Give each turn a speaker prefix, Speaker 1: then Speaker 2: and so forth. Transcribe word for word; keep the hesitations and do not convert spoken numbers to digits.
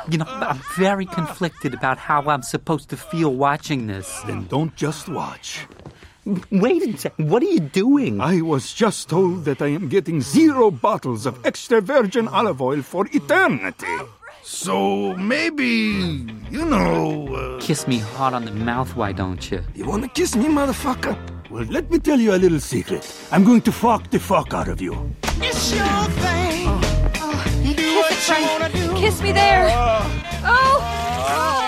Speaker 1: You know, I'm very conflicted about how I'm supposed to feel watching this.
Speaker 2: Then don't just watch.
Speaker 1: Wait a second. What are you doing?
Speaker 2: I was just told that I am getting zero bottles of extra virgin olive oil for eternity. So maybe, you know... Uh,
Speaker 1: Kiss me hard on the mouth, why don't you?
Speaker 2: You want to kiss me, motherfucker? Well, let me tell you a little secret. I'm going to fuck the fuck out of you.
Speaker 3: It's your thing.
Speaker 4: Oh. Oh. Do what you wanna do. Kiss me there. Oh. Oh.